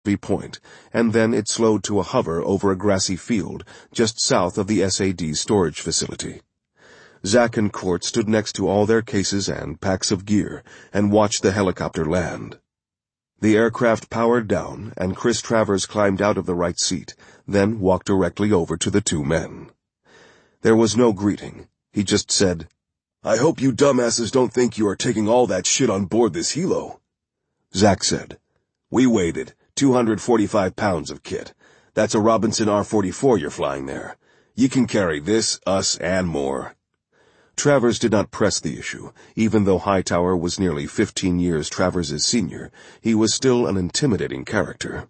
point, and then it slowed to a hover over a grassy field just south of the SAD storage facility. Zack and Court stood next to all their cases and packs of gear and watched the helicopter land. The aircraft powered down, and Chris Travers climbed out of the right seat, then walked directly over to the two men. There was no greeting. He just said, "I hope you dumbasses don't think you are taking all that shit on board this helo." Zack said, "We waited. 245 pounds of kit. That's a Robinson R-44 you're flying there. You can carry this, us, and more." Travers did not press the issue. Even though Hightower was nearly 15 years Travers' senior, he was still an intimidating character.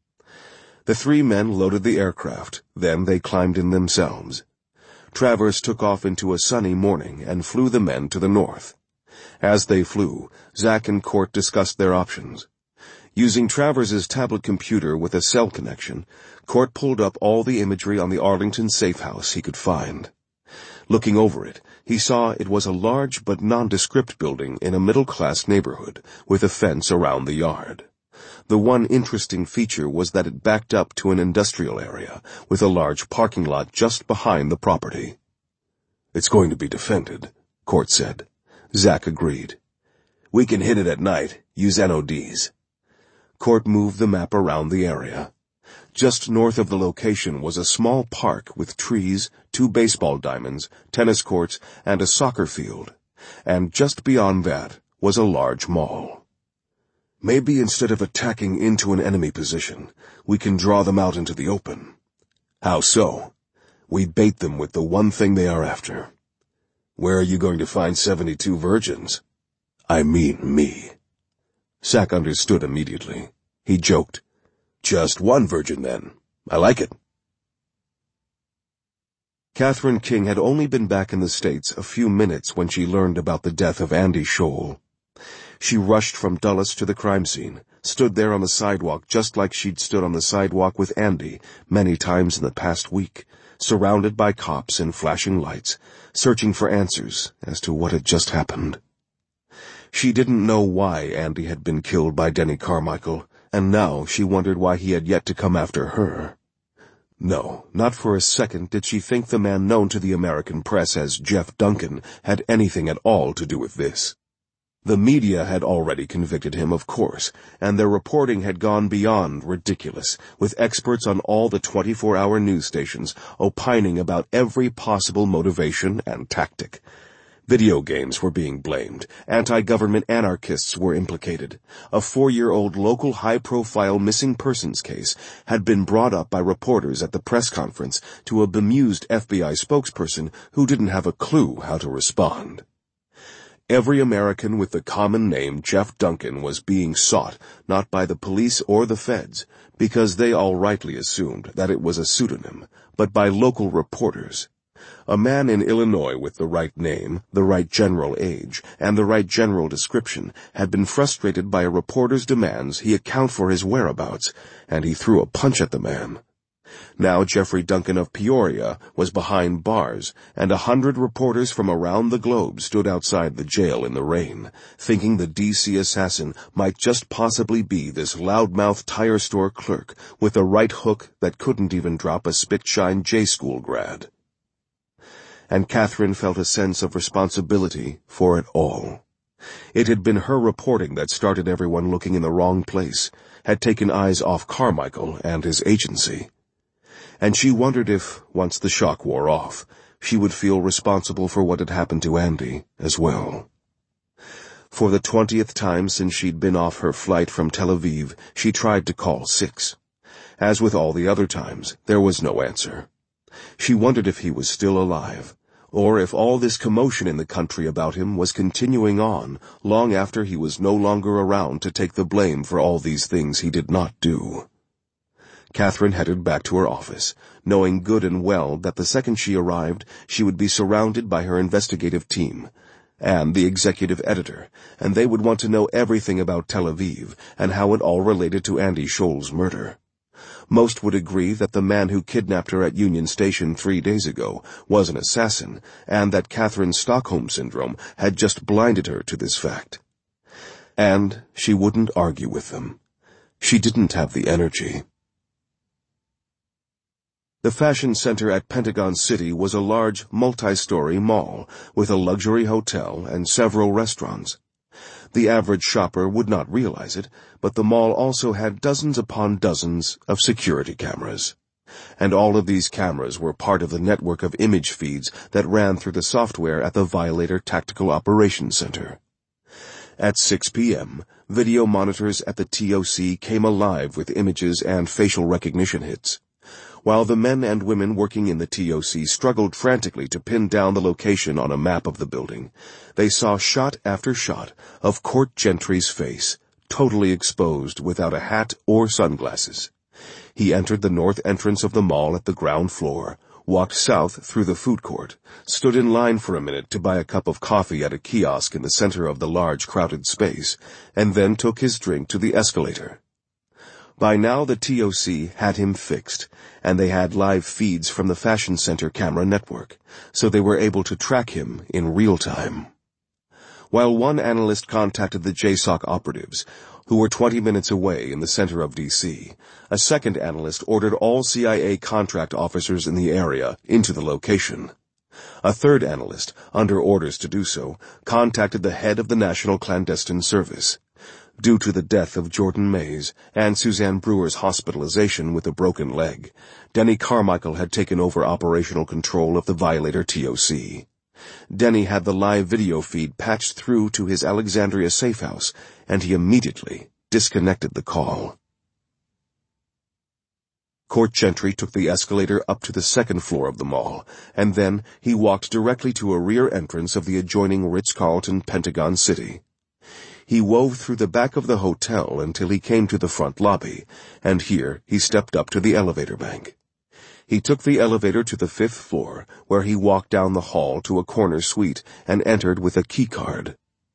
The three men loaded the aircraft, then they climbed in themselves. Travers took off into a sunny morning and flew the men to the north. As they flew, Zack and Court discussed their options. Using Travers' tablet computer with a cell connection, Court pulled up all the imagery on the Arlington safe house he could find. Looking over it, he saw it was a large but nondescript building in a middle-class neighborhood with a fence around the yard. The one interesting feature was that it backed up to an industrial area with a large parking lot just behind the property. "It's going to be defended," Court said. Zack agreed. "We can hit it at night, use NODs." Court moved the map around the area. Just north of the location was a small park with trees, 2 baseball diamonds, tennis courts, and a soccer field. And just beyond that was a large mall. "Maybe instead of attacking into an enemy position, we can draw them out into the open." "How so?" "We bait them with the one thing they are after." "Where are you going to find 72 virgins?" "I mean me." Zack understood immediately. He joked, "Just one virgin, then. I like it." Catherine King had only been back in the States a few minutes when she learned about the death of Andy Scholl. She rushed from Dulles to the crime scene, stood there on the sidewalk just like she'd stood on the sidewalk with Andy many times in the past week, surrounded by cops and flashing lights, searching for answers as to what had just happened. She didn't know why Andy had been killed by Denny Carmichael, and now she wondered why he had yet to come after her. No, not for a second did she think the man known to the American press as Jeff Duncan had anything at all to do with this. The media had already convicted him, of course, and their reporting had gone beyond ridiculous, with experts on all the 24-hour news stations opining about every possible motivation and tactic. Video games were being blamed. Anti-government anarchists were implicated. A 4-year-old local high-profile missing persons case had been brought up by reporters at the press conference to a bemused FBI spokesperson who didn't have a clue how to respond. Every American with the common name Jeff Duncan was being sought, not by the police or the feds, because they all rightly assumed that it was a pseudonym, but by local reporters. A man in Illinois with the right name, the right general age, and the right general description had been frustrated by a reporter's demands he account for his whereabouts, and he threw a punch at the man. Now Jeffrey Duncan of Peoria was behind bars, and 100 reporters from around the globe stood outside the jail in the rain, thinking the D.C. assassin might just possibly be this loudmouth tire store clerk with a right hook that couldn't even drop a spit-shine J-school grad. And Catherine felt a sense of responsibility for it all. It had been her reporting that started everyone looking in the wrong place, had taken eyes off Carmichael and his agency. And she wondered if, once the shock wore off, she would feel responsible for what had happened to Andy as well. For the 20th time since she'd been off her flight from Tel Aviv, she tried to call 6. As with all the other times, there was no answer. She wondered if he was still alive, or if all this commotion in the country about him was continuing on long after he was no longer around to take the blame for all these things he did not do. Catherine headed back to her office, knowing good and well that the second she arrived, she would be surrounded by her investigative team and the executive editor, and they would want to know everything about Tel Aviv and how it all related to Andy Scholl's murder. Most would agree that the man who kidnapped her at Union Station 3 days ago was an assassin, and that Catherine's Stockholm Syndrome had just blinded her to this fact. And she wouldn't argue with them. She didn't have the energy. The fashion center at Pentagon City was a large, multi-story mall with a luxury hotel and several restaurants. The average shopper would not realize it, but the mall also had dozens upon dozens of security cameras. And all of these cameras were part of the network of image feeds that ran through the software at the Violator Tactical Operations Center. At 6 p.m., video monitors at the TOC came alive with images and facial recognition hits. While the men and women working in the TOC struggled frantically to pin down the location on a map of the building, they saw shot after shot of Court Gentry's face, totally exposed without a hat or sunglasses. He entered the north entrance of the mall at the ground floor, walked south through the food court, stood in line for a minute to buy a cup of coffee at a kiosk in the center of the large crowded space, and then took his drink to the escalator. By now the TOC had him fixed, and they had live feeds from the Fashion Center camera network, so they were able to track him in real time. While one analyst contacted the JSOC operatives, who were 20 minutes away in the center of D.C., a second analyst ordered all CIA contract officers in the area into the location. A third analyst, under orders to do so, contacted the head of the National Clandestine Service. Due to the death of Jordan Mays and Suzanne Brewer's hospitalization with a broken leg, Denny Carmichael had taken over operational control of the Violator TOC. Denny had the live video feed patched through to his Alexandria safe house, and he immediately disconnected the call. Court Gentry took the escalator up to the second floor of the mall, and then he walked directly to a rear entrance of the adjoining Ritz-Carlton Pentagon City. He wove through the back of the hotel until he came to the front lobby, and here he stepped up to the elevator bank. He took the elevator to the 5th floor, where he walked down the hall to a corner suite and entered with a keycard.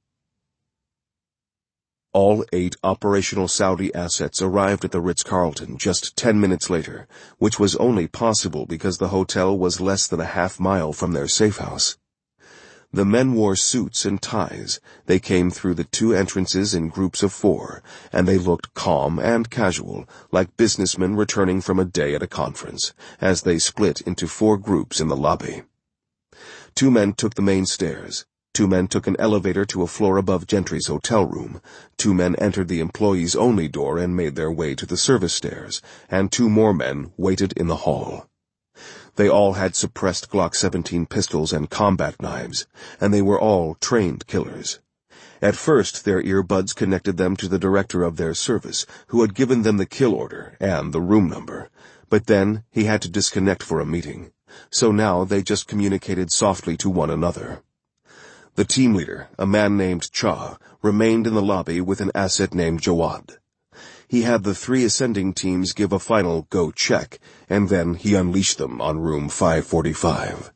All 8 operational Saudi assets arrived at the Ritz-Carlton just 10 minutes later, which was only possible because the hotel was less than a half-mile from their safe house. The men wore suits and ties. They came through the 2 entrances in groups of 4, and they looked calm and casual, like businessmen returning from a day at a conference, as they split into 4 groups in the lobby. 2 men took the main stairs. 2 men took an elevator to a floor above Gentry's hotel room. 2 men entered the employees-only door and made their way to the service stairs, and 2 more men waited in the hall. They all had suppressed Glock 17 pistols and combat knives, and they were all trained killers. At first, their earbuds connected them to the director of their service, who had given them the kill order and the room number, but then he had to disconnect for a meeting, so now they just communicated softly to one another. The team leader, a man named Cha, remained in the lobby with an asset named Jawad. He had the 3 ascending teams give a final go check, and then he unleashed them on room 545.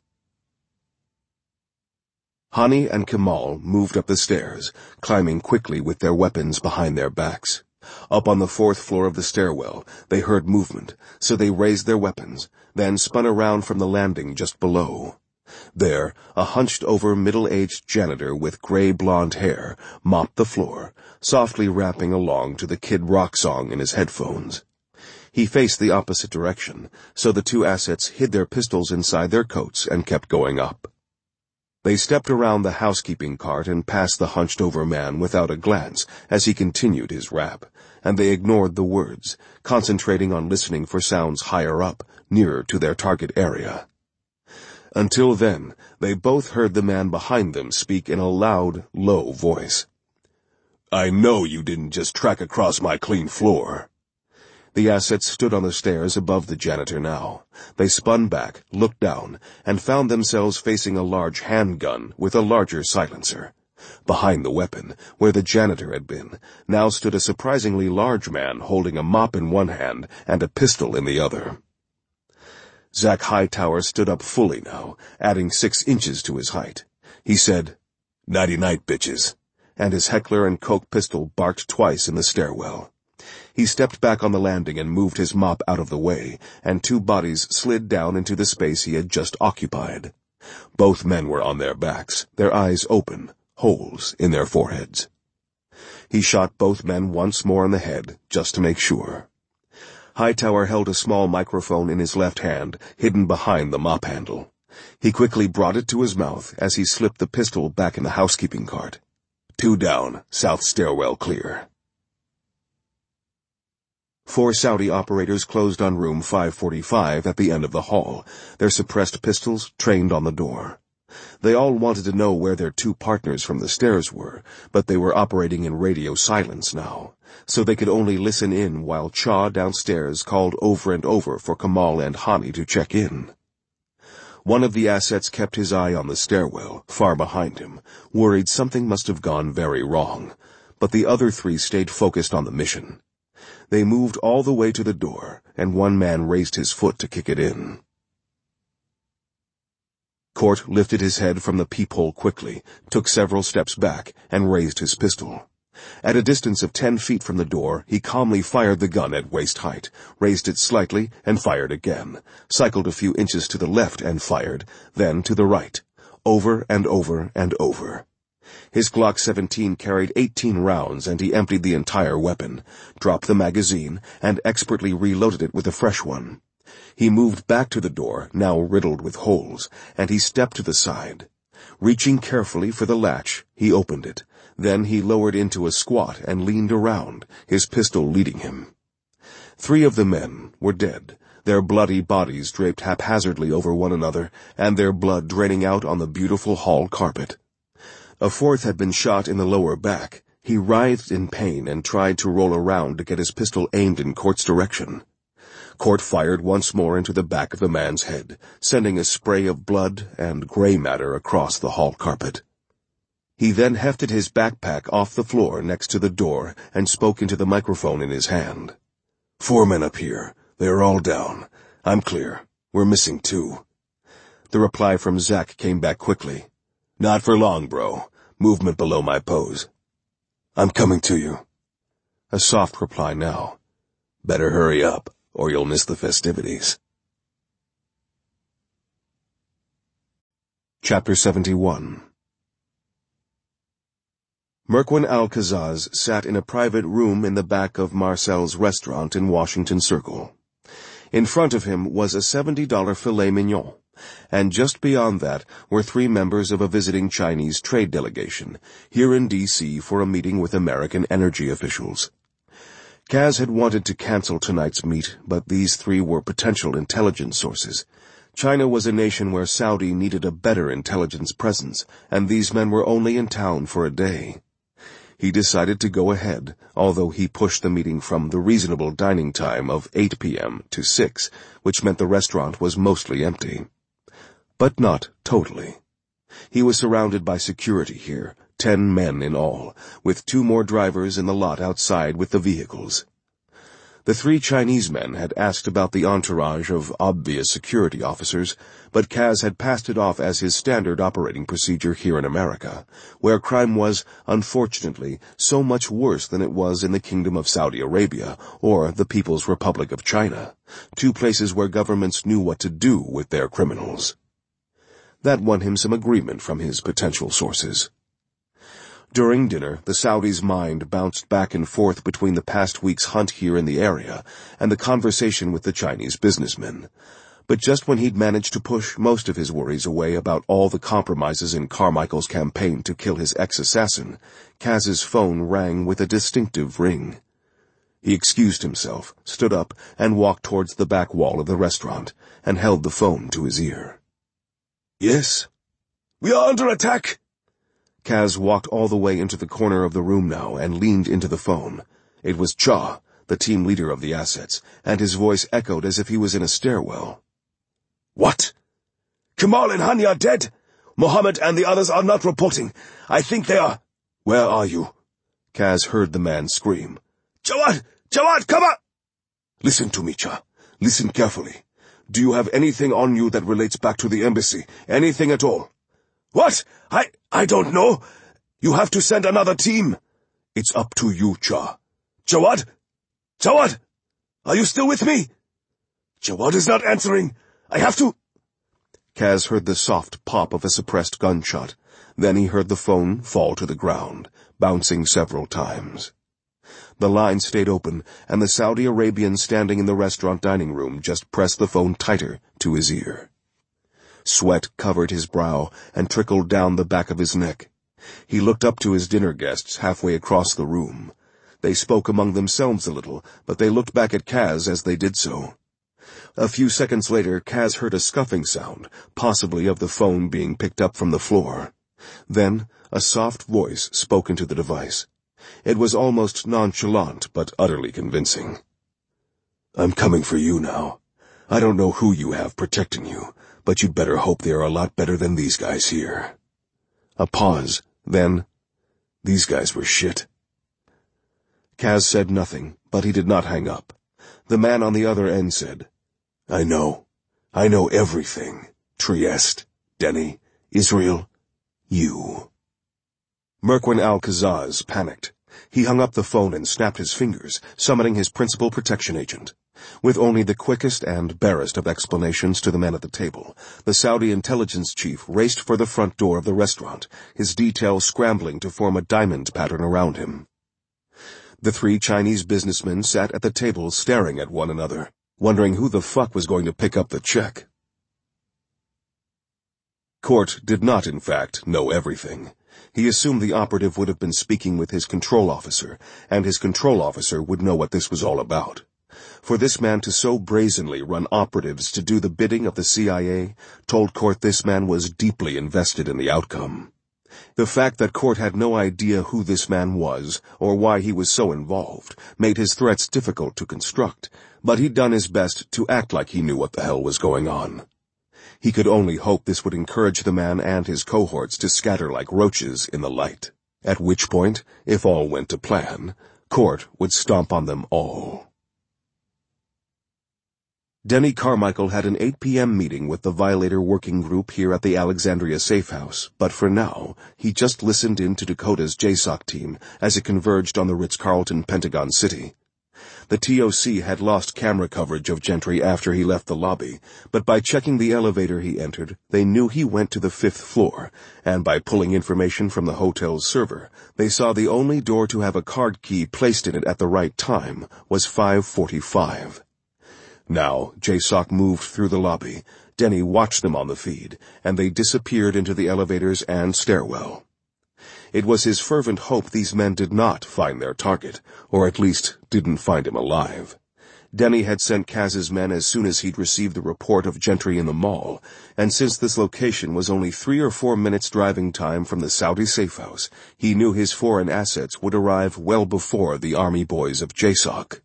Hani and Kemal moved up the stairs, climbing quickly with their weapons behind their backs. Up on the 4th floor of the stairwell, they heard movement, so they raised their weapons, then spun around from the landing just below. There, a hunched-over middle-aged janitor with gray-blonde hair mopped the floor, softly rapping along to the Kid Rock song in his headphones. He faced the opposite direction, so the 2 assets hid their pistols inside their coats and kept going up. They stepped around the housekeeping cart and past the hunched-over man without a glance as he continued his rap, and they ignored the words, concentrating on listening for sounds higher up, nearer to their target area. Until then, they both heard the man behind them speak in a loud, low voice. "I know you didn't just track across my clean floor." The assets stood on the stairs above the janitor now. They spun back, looked down, and found themselves facing a large handgun with a larger silencer. Behind the weapon, where the janitor had been, now stood a surprisingly large man holding a mop in one hand and a pistol in the other. Zach Hightower stood up fully now, adding 6 inches to his height. He said, "Nighty-night, bitches," and his Heckler & Koch pistol barked twice in the stairwell. He stepped back on the landing and moved his mop out of the way, and 2 bodies slid down into the space he had just occupied. Both men were on their backs, their eyes open, holes in their foreheads. He shot both men once more in the head, just to make sure. Hightower held a small microphone in his left hand, hidden behind the mop handle. He quickly brought it to his mouth as he slipped the pistol back in the housekeeping cart. 2 down, south stairwell clear. 4 Saudi operators closed on room 545 at the end of the hall, their suppressed pistols trained on the door. They all wanted to know where their 2 partners from the stairs were, but they were operating in radio silence now, so they could only listen in while Cha downstairs called over and over for Kamal and Hani to check in. One of the assets kept his eye on the stairwell, far behind him, worried something must have gone very wrong, but the other 3 stayed focused on the mission. They moved all the way to the door, and one man raised his foot to kick it in. Court lifted his head from the peephole quickly, took several steps back, and raised his pistol. At a distance of 10 feet from the door, he calmly fired the gun at waist height, raised it slightly, and fired again, cycled a few inches to the left and fired, then to the right, over and over and over. His Glock 17 carried 18 rounds, and he emptied the entire weapon, dropped the magazine, and expertly reloaded it with a fresh one. He moved back to the door, now riddled with holes, and he stepped to the side. Reaching carefully for the latch, he opened it. Then he lowered into a squat and leaned around, his pistol leading him. 3 of the men were dead, their bloody bodies draped haphazardly over one another, and their blood draining out on the beautiful hall carpet. A 4th had been shot in the lower back. He writhed in pain and tried to roll around to get his pistol aimed in Court's direction. Court fired once more into the back of the man's head, sending a spray of blood and gray matter across the hall carpet. He then hefted his backpack off the floor next to the door and spoke into the microphone in his hand. 4 men up here. They are all down. I'm clear. We're missing 2. The reply from Zach came back quickly. Not for long, bro. Movement below my pose. I'm coming to you. A soft reply now. Better hurry up, or you'll miss the festivities. Chapter 71. Merquin Al-Kazaz sat in a private room in the back of Marcel's restaurant in Washington Circle. In front of him was a $70 filet mignon, and just beyond that were 3 members of a visiting Chinese trade delegation, here in D.C. for a meeting with American energy officials. Kaz had wanted to cancel tonight's meet, but these 3 were potential intelligence sources. China was a nation where Saudi needed a better intelligence presence, and these men were only in town for a day. He decided to go ahead, although he pushed the meeting from the reasonable dining time of 8 p.m. to 6, which meant the restaurant was mostly empty. But not totally. He was surrounded by security here, 10 men in all, with 2 more drivers in the lot outside with the vehicles. The 3 Chinese men had asked about the entourage of obvious security officers, but Kaz had passed it off as his standard operating procedure here in America, where crime was, unfortunately, so much worse than it was in the Kingdom of Saudi Arabia or the People's Republic of China, 2 places where governments knew what to do with their criminals. That won him some agreement from his potential sources. During dinner, the Saudi's mind bounced back and forth between the past week's hunt here in the area and the conversation with the Chinese businessmen. But just when he'd managed to push most of his worries away about all the compromises in Carmichael's campaign to kill his ex-assassin, Kaz's phone rang with a distinctive ring. He excused himself, stood up, and walked towards the back wall of the restaurant, and held the phone to his ear. Yes? We are under attack! Kaz walked all the way into the corner of the room now and leaned into the phone. It was Cha, the team leader of the assets, and his voice echoed as if he was in a stairwell. What? Kamal and Hani are dead. Mohammed and the others are not reporting. I think they are... Where are you? Kaz heard the man scream. Jawad! Jawad, come up! Listen to me, Cha. Listen carefully. Do you have anything on you that relates back to the embassy? Anything at all? What? I don't know. You have to send another team. It's up to you, Cha. Jawad? Jawad? Are you still with me? Jawad is not answering. I have to... Kaz heard the soft pop of a suppressed gunshot. Then he heard the phone fall to the ground, bouncing several times. The line stayed open, and the Saudi Arabian standing in the restaurant dining room just pressed the phone tighter to his ear. Sweat covered his brow and trickled down the back of his neck. He looked up to his dinner guests halfway across the room. They spoke among themselves a little, but they looked back at Kaz as they did so. A few seconds later, Kaz heard a scuffing sound, possibly of the phone being picked up from the floor. Then, a soft voice spoke into the device. It was almost nonchalant, but utterly convincing. "I'm coming for you now. I don't know who you have protecting you, but you'd better hope they are a lot better than these guys here." A pause, then, "These guys were shit." Kaz said nothing, but he did not hang up. The man on the other end said, I know everything. Trieste, Denny, Israel, you." Merquin Al-Kazaz panicked. He hung up the phone and snapped his fingers, summoning his principal protection agent. With only the quickest and barest of explanations to the men at the table, the Saudi intelligence chief raced for the front door of the restaurant, his detail scrambling to form a diamond pattern around him. The three Chinese businessmen sat at the table staring at one another, wondering who the fuck was going to pick up the check. Court did not, in fact, know everything. He assumed the operative would have been speaking with his control officer, and his control officer would know what this was all about. For this man to so brazenly run operatives to do the bidding of the CIA told Court this man was deeply invested in the outcome. The fact that Court had no idea who this man was, or why he was so involved, made his threats difficult to construct, but he'd done his best to act like he knew what the hell was going on. He could only hope this would encourage the man and his cohorts to scatter like roaches in the light, at which point, if all went to plan, Court would stomp on them all. Denny Carmichael had an 8 p.m. meeting with the Violator working group here at the Alexandria Safe House, but for now, he just listened in to Dakota's JSOC team as it converged on the Ritz-Carlton, Pentagon City. The TOC had lost camera coverage of Gentry after he left the lobby, but by checking the elevator he entered, they knew he went to the 5th floor, and by pulling information from the hotel's server, they saw the only door to have a card key placed in it at the right time was 545. Now, JSOC moved through the lobby. Denny watched them on the feed, and they disappeared into the elevators and stairwell. It was his fervent hope these men did not find their target, or at least didn't find him alive. Denny had sent Kaz's men as soon as he'd received the report of Gentry in the mall, and since this location was only 3 or 4 minutes driving time from the Saudi safe house, he knew his foreign assets would arrive well before the army boys of JSOC.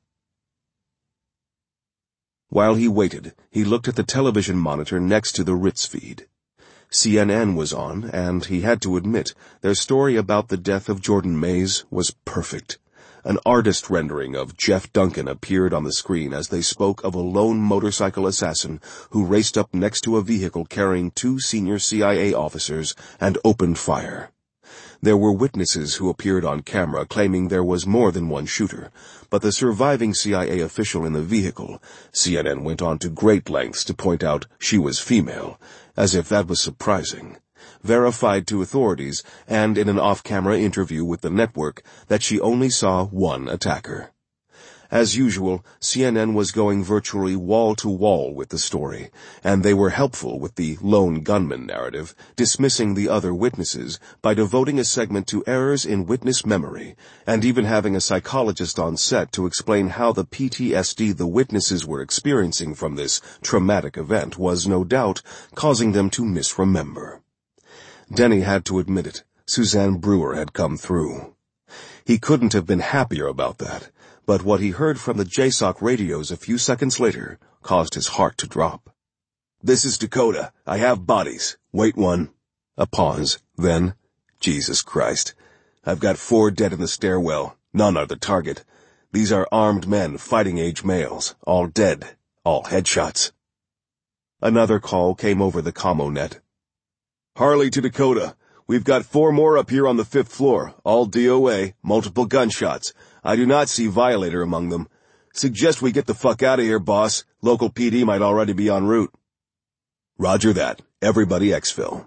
While he waited, he looked at the television monitor next to the Ritz feed. CNN was on, and he had to admit, their story about the death of Jordan Mays was perfect. An artist rendering of Jeff Duncan appeared on the screen as they spoke of a lone motorcycle assassin who raced up next to a vehicle carrying 2 senior CIA officers and opened fire. There were witnesses who appeared on camera claiming there was more than one shooter, but the surviving CIA official in the vehicle, CNN went on to great lengths to point out she was female, as if that was surprising, verified to authorities, and in an off-camera interview with the network, that she only saw one attacker. As usual, CNN was going virtually wall-to-wall with the story, and they were helpful with the lone gunman narrative, dismissing the other witnesses by devoting a segment to errors in witness memory, and even having a psychologist on set to explain how the PTSD the witnesses were experiencing from this traumatic event was, no doubt, causing them to misremember. Denny had to admit it. Suzanne Brewer had come through. He couldn't have been happier about that. But what he heard from the JSOC radios a few seconds later caused his heart to drop. "This is Dakota. I have bodies. Wait one." A pause. Then, "Jesus Christ. I've got 4 dead in the stairwell. None are the target. These are armed men, fighting-age males. All dead. All headshots." Another call came over the commo net. "Harley to Dakota. We've got 4 more up here on the 5th floor. All DOA. Multiple gunshots. I do not see Violator among them. Suggest we get the fuck out of here, boss. Local PD might already be en route." Roger that. Everybody exfil.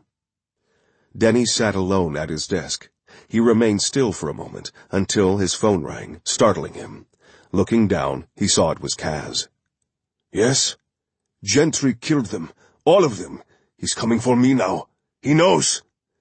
Denny sat alone at his desk. He remained still for a moment, until his phone rang, startling him. Looking down, he saw it was Kaz. "Yes? Gentry killed them. All of them. He's coming for me now. He knows."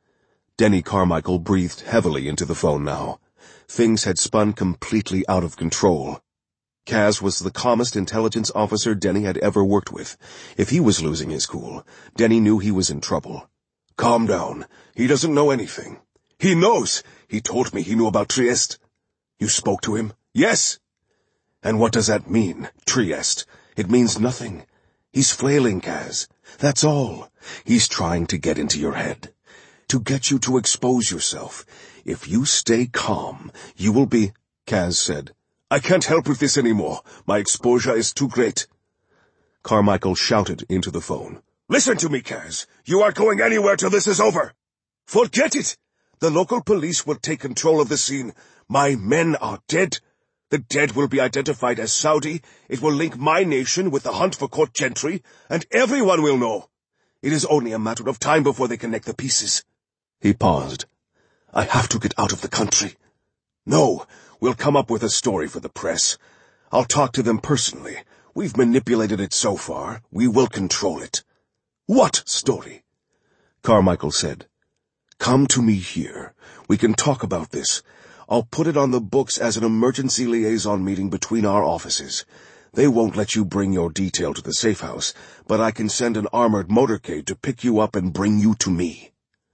Denny Carmichael breathed heavily into the phone now. Things had spun completely out of control. Kaz was the calmest intelligence officer Denny had ever worked with. If he was losing his cool, Denny knew he was in trouble. "Calm down. He doesn't know anything." "He knows! He told me he knew about Trieste." "You spoke to him?" "Yes." "And what does that mean, Trieste?" "It means nothing. He's flailing, Kaz. That's all. He's trying to get into your head. To get you to expose yourself. If you stay calm, you will be—" Kaz said, "I can't help with this anymore. My exposure is too great." Carmichael shouted into the phone. "Listen to me, Kaz. You aren't going anywhere till this is over. Forget it. The local police will take control of the scene. My men are dead. The dead will be identified as Saudi. It will link my nation with the hunt for court gentry, and everyone will know. It is only a matter of time before they connect the pieces." He paused. "I have to get out of the country." "No, we'll come up with a story for the press. I'll talk to them personally. We've manipulated it so far. We will control it." "What story?" Carmichael said. "Come to me here. We can talk about this. I'll put it on the books as an emergency liaison meeting between our offices. They won't let you bring your detail to the safe house, but I can send an armored motorcade to pick you up and bring you to me."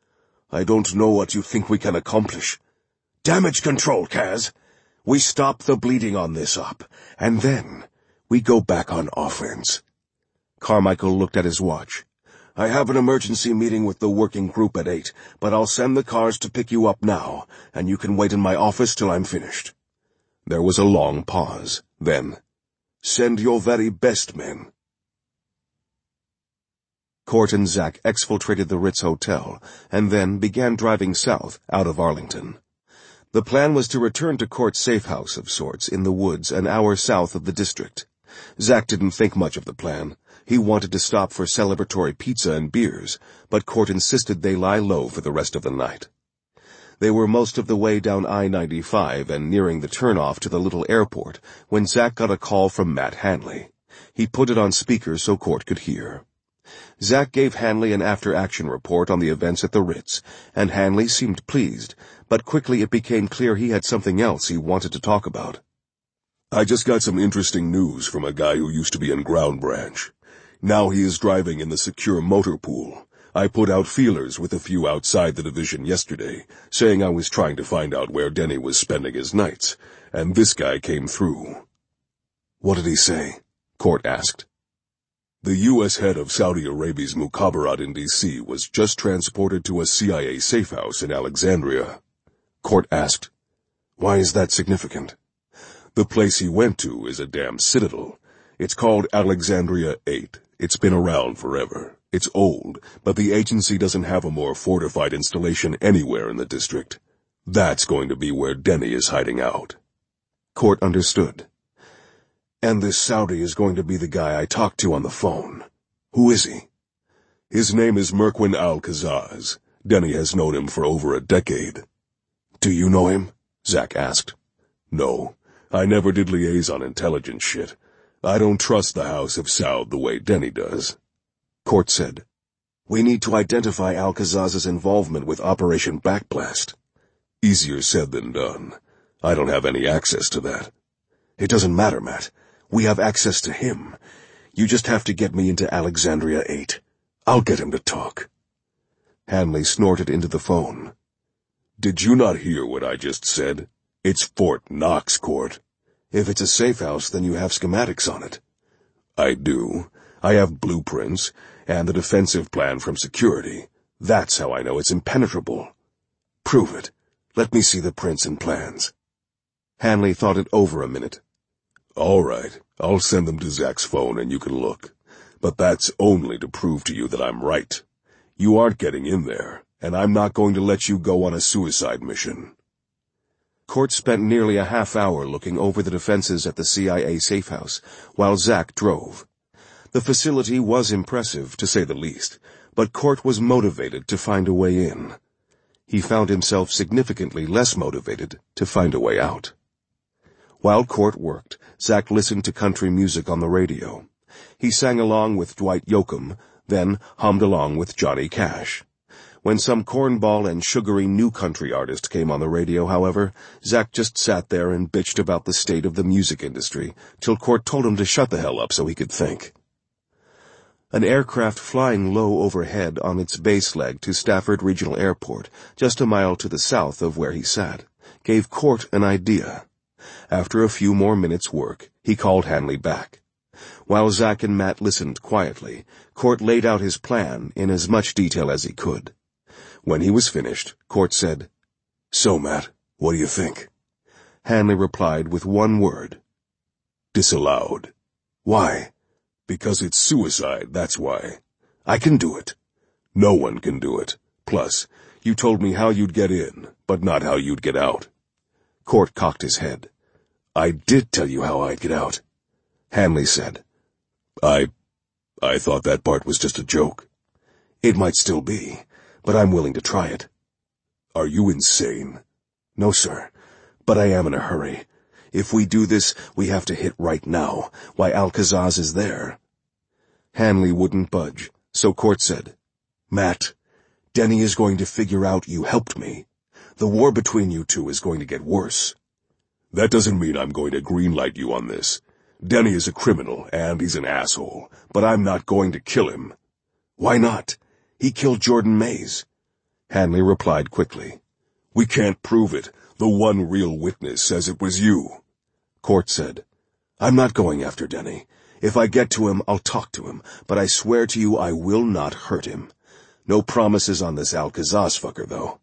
"I don't know what you think we can accomplish." "Damage control, Kaz. We stop the bleeding on this op, and then we go back on offense." Carmichael looked at his watch. "I have an emergency meeting with the working group at 8, but I'll send the cars to pick you up now, and you can wait in my office till I'm finished." There was a long pause. Then, "Send your very best men." Court and Zack exfiltrated the Ritz Hotel, and then began driving south out of Arlington. The plan was to return to Court's safe house of sorts in the woods an hour south of the district. Zack didn't think much of the plan. He wanted to stop for celebratory pizza and beers, but Court insisted they lie low for the rest of the night. They were most of the way down I-95 and nearing the turnoff to the little airport when Zack got a call from Matt Hanley. He put it on speaker so Court could hear. Zack gave Hanley an after-action report on the events at the Ritz, and Hanley seemed pleased, but quickly it became clear he had something else he wanted to talk about. "I just got some interesting news from a guy who used to be in Ground Branch. Now he is driving in the secure motor pool. I put out feelers with a few outside the division yesterday, saying I was trying to find out where Denny was spending his nights, and this guy came through." "What did he say?" Court asked. "The U.S. head of Saudi Arabia's Mukhabarat in D.C. was just transported to a CIA safe house in Alexandria." Court asked, "Why is that significant?" "The place he went to is a damn citadel. It's called Alexandria 8. It's been around forever. It's old, but the agency doesn't have a more fortified installation anywhere in the district. That's going to be where Denny is hiding out." Court understood. "And this Saudi is going to be the guy I talked to on the phone. Who is he?" "His name is Merquin Al-Kazaz. Denny has known him for over a decade." "Do you know him?" Zack asked. "No, I never did liaison intelligence shit. I don't trust the House of Saud the way Denny does." Court said, "We need to identify Al-Kazaz's involvement with Operation Backblast." "Easier said than done. I don't have any access to that." "It doesn't matter, Matt. We have access to him. You just have to get me into Alexandria 8. I'll get him to talk." Hanley snorted into the phone. "Did you not hear what I just said? It's Fort Knox, Court." "If it's a safe house, then you have schematics on it." "I do. I have blueprints, and the defensive plan from security. That's how I know it's impenetrable." "Prove it. Let me see the prints and plans." Hanley thought it over a minute. "All right, I'll send them to Zack's phone and you can look. But that's only to prove to you that I'm right. You aren't getting in there, and I'm not going to let you go on a suicide mission." Court spent nearly a half hour looking over the defenses at the CIA safe house, while Zack drove. The facility was impressive, to say the least, but Cort was motivated to find a way in. He found himself significantly less motivated to find a way out. While Cort worked, Zack listened to country music on the radio. He sang along with Dwight Yoakam, then hummed along with Johnny Cash. When some cornball and sugary new country artist came on the radio, however, Zack just sat there and bitched about the state of the music industry, till Cort told him to shut the hell up so he could think. An aircraft flying low overhead on its base leg to Stafford Regional Airport, just a mile to the south of where he sat, gave Cort an idea. After a few more minutes' work, he called Hanley back. While Zack and Matt listened quietly, Cort laid out his plan in as much detail as he could. When he was finished, Cort said, "So, Matt, what do you think?" Hanley replied with one word. "Disallowed." "Why?" "Because it's suicide, that's why. I can do it. No one can do it. Plus, you told me how you'd get in, but not how you'd get out." Cort cocked his head. "I did tell you how I'd get out." Hanley said, I thought that part was just a joke." "It might still be, but I'm willing to try it." "Are you insane?" "No, sir, but I am in a hurry. If we do this, we have to hit right now, while Alcazaz is there." Hanley wouldn't budge, so Cort said, "Matt, Denny is going to figure out you helped me. The war between you two is going to get worse." "That doesn't mean I'm going to greenlight you on this. Denny is a criminal, and he's an asshole, but I'm not going to kill him." "Why not? He killed Jordan Mays." Hanley replied quickly, "We can't prove it. The one real witness says it was you." Cort said, "I'm not going after Denny. If I get to him, I'll talk to him, but I swear to you I will not hurt him. No promises on this Alcazaz fucker, though."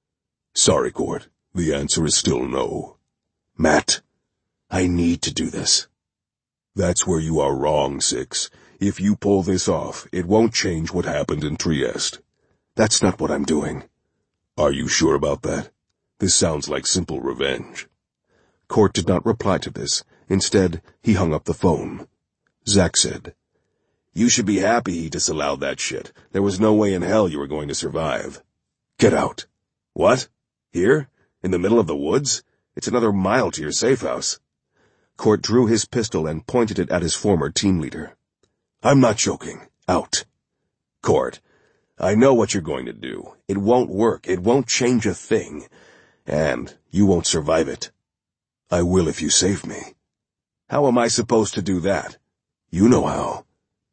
"Sorry, Cort. The answer is still no." "Matt, I need to do this." "That's where you are wrong, Six. If you pull this off, it won't change what happened in Trieste." "That's not what I'm doing." "Are you sure about that? This sounds like simple revenge." Cort did not reply to this. Instead, he hung up the phone. Zack said, "You should be happy he disallowed that shit. There was no way in hell you were going to survive." "Get out." "What? Here? In the middle of the woods? It's another mile to your safe house." Cort drew his pistol and pointed it at his former team leader. "I'm not joking. Out." "Cort, I know what you're going to do. It won't work. It won't change a thing. And you won't survive it." "I will if you save me." "How am I supposed to do that?" "You know how."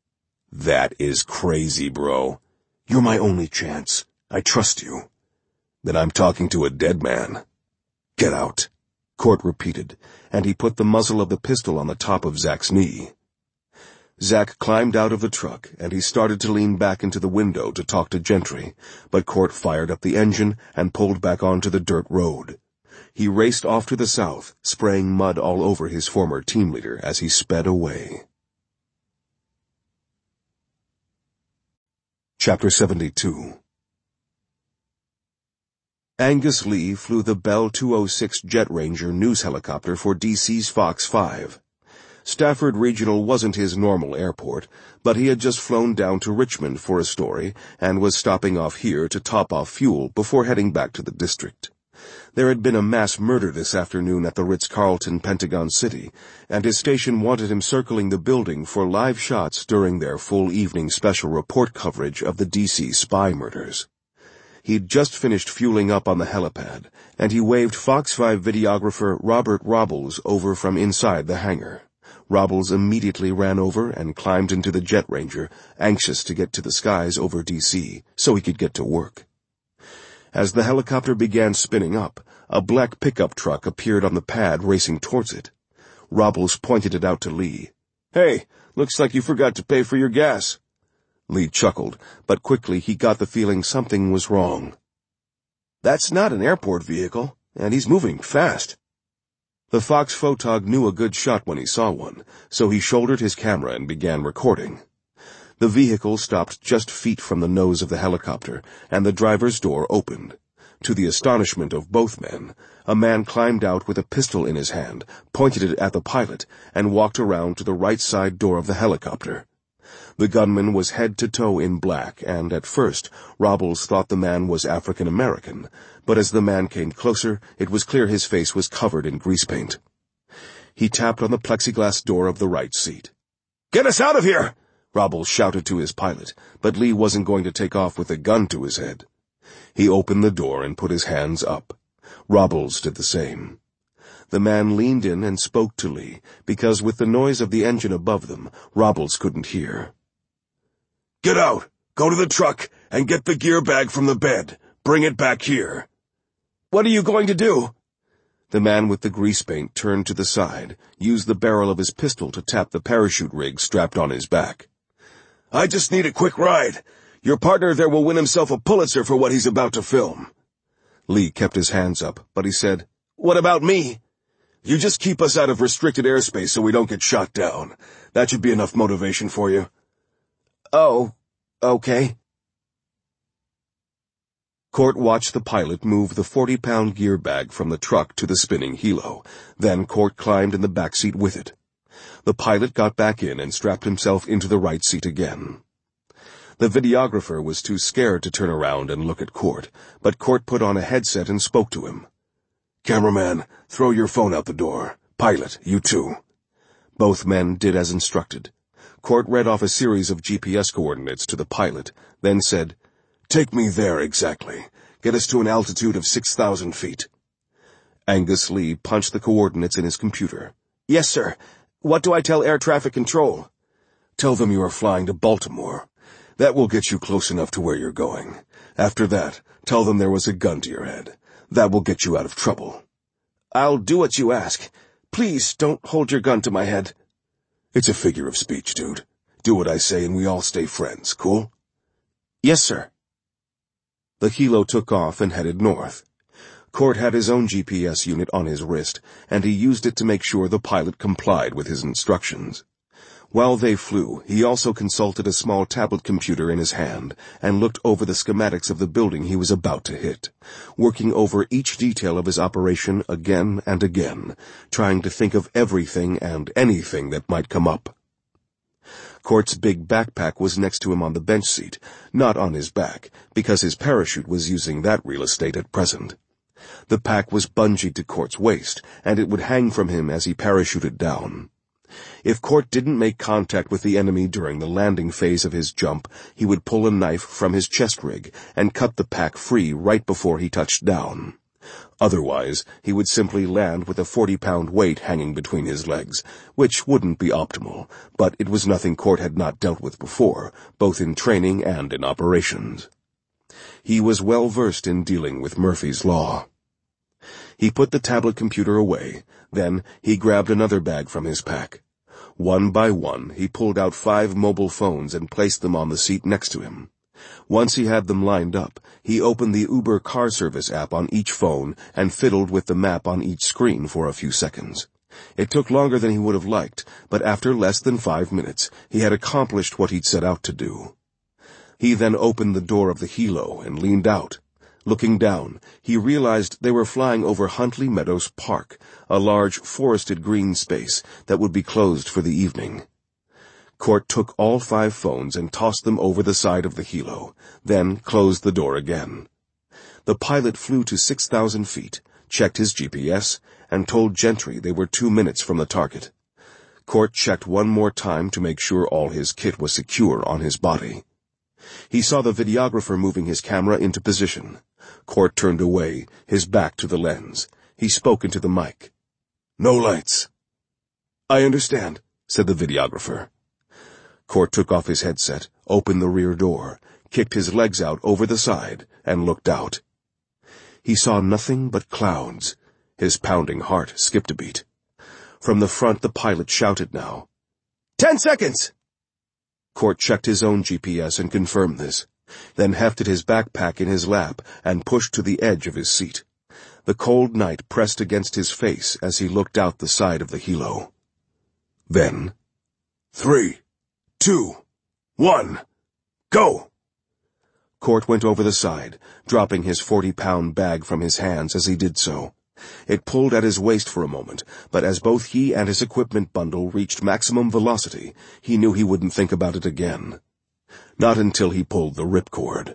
"That is crazy, bro." "You're my only chance. I trust you." "Then I'm talking to a dead man." "Get out," Cort repeated, and he put the muzzle of the pistol on the top of Zack's knee. Zack climbed out of the truck, and he started to lean back into the window to talk to Gentry, but Cort fired up the engine and pulled back onto the dirt road. He raced off to the south, spraying mud all over his former team leader as he sped away. Chapter 72. Angus Lee flew the Bell 206 Jet Ranger news helicopter for DC's Fox 5. Stafford Regional wasn't his normal airport, but he had just flown down to Richmond for a story and was stopping off here to top off fuel before heading back to the district. There had been a mass murder this afternoon at the Ritz-Carlton, Pentagon City, and his station wanted him circling the building for live shots during their full evening special report coverage of the DC spy murders. He'd just finished fueling up on the helipad, and he waved Fox 5 videographer Robert Robles over from inside the hangar. Robles immediately ran over and climbed into the Jet Ranger, anxious to get to the skies over DC so he could get to work. As the helicopter began spinning up, a black pickup truck appeared on the pad racing towards it. Robles pointed it out to Lee. "Hey, looks like you forgot to pay for your gas." Lee chuckled, but quickly he got the feeling something was wrong. "That's not an airport vehicle, and he's moving fast." The Fox photog knew a good shot when he saw one, so he shouldered his camera and began recording. The vehicle stopped just feet from the nose of the helicopter, and the driver's door opened. To the astonishment of both men, a man climbed out with a pistol in his hand, pointed it at the pilot, and walked around to the right side door of the helicopter. The gunman was head to toe in black, and at first Robles thought the man was African-American, but as the man came closer, it was clear his face was covered in grease paint. He tapped on the plexiglass door of the right seat. "Get us out of here!" Robles shouted to his pilot, but Lee wasn't going to take off with a gun to his head. He opened the door and put his hands up. Robles did the same. The man leaned in and spoke to Lee, because with the noise of the engine above them, Robles couldn't hear. "Get out! Go to the truck and get the gear bag from the bed. Bring it back here." "What are you going to do?" The man with the grease paint turned to the side, used the barrel of his pistol to tap the parachute rig strapped on his back. "I just need a quick ride. Your partner there will win himself a Pulitzer for what he's about to film." Lee kept his hands up, but he said, "What about me?" "You just keep us out of restricted airspace so we don't get shot down. That should be enough motivation for you." "Oh, okay." Court watched the pilot move the 40-pound gear bag from the truck to the spinning helo. Then Court climbed in the back seat with it. The pilot got back in and strapped himself into the right seat again. The videographer was too scared to turn around and look at Court, but Court put on a headset and spoke to him. "Cameraman, throw your phone out the door. Pilot, you too." Both men did as instructed. Court read off a series of GPS coordinates to the pilot, then said, "Take me there exactly. Get us to an altitude of 6,000 feet. Angus Lee punched the coordinates in his computer. "Yes, sir. What do I tell air traffic control?" "Tell them you are flying to Baltimore. That will get you close enough to where you're going. After that, tell them there was a gun to your head. That will get you out of trouble." "I'll do what you ask. Please don't hold your gun to my head." "It's a figure of speech, dude. Do what I say and we all stay friends, cool?" "Yes, sir." The helo took off and headed north. Court had his own GPS unit on his wrist, and he used it to make sure the pilot complied with his instructions. While they flew, he also consulted a small tablet computer in his hand and looked over the schematics of the building he was about to hit, working over each detail of his operation again and again, trying to think of everything and anything that might come up. Court's big backpack was next to him on the bench seat, not on his back, because his parachute was using that real estate at present. The pack was bungeed to Court's waist, and it would hang from him as he parachuted down. If Court didn't make contact with the enemy during the landing phase of his jump, he would pull a knife from his chest rig and cut the pack free right before he touched down. Otherwise, he would simply land with a 40-pound weight hanging between his legs, which wouldn't be optimal, but it was nothing Court had not dealt with before, both in training and in operations. He was well versed in dealing with Murphy's Law. He put the tablet computer away. Then he grabbed another bag from his pack. One by one, he pulled out 5 mobile phones and placed them on the seat next to him. Once he had them lined up, he opened the Uber car service app on each phone and fiddled with the map on each screen for a few seconds. It took longer than he would have liked, but after less than 5 minutes, he had accomplished what he'd set out to do. He then opened the door of the helo and leaned out. Looking down, he realized they were flying over Huntley Meadows Park, a large forested green space that would be closed for the evening. Court took all 5 phones and tossed them over the side of the helo, then closed the door again. The pilot flew to 6,000 feet, checked his GPS, and told Gentry they were 2 minutes from the target. Court checked one more time to make sure all his kit was secure on his body. He saw the videographer moving his camera into position. Court turned away, his back to the lens. He spoke into the mic. "No lights." "I understand," said the videographer. Court took off his headset, opened the rear door, kicked his legs out over the side, and looked out. He saw nothing but clouds. His pounding heart skipped a beat. From the front, the pilot shouted now. 10 seconds! Court checked his own GPS and confirmed this, then hefted his backpack in his lap and pushed to the edge of his seat. The cold night pressed against his face as he looked out the side of the helo. Then, 3, 2, 1, go! Court went over the side, dropping his 40-pound bag from his hands as he did so. It pulled at his waist for a moment, but as both he and his equipment bundle reached maximum velocity, he knew he wouldn't think about it again. Not until he pulled the ripcord.